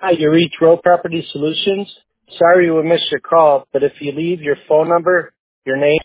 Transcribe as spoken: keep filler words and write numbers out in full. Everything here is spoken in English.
Hi, you reached Row Property Solutions. Sorry we missed your call, but if you leave your phone number, your name,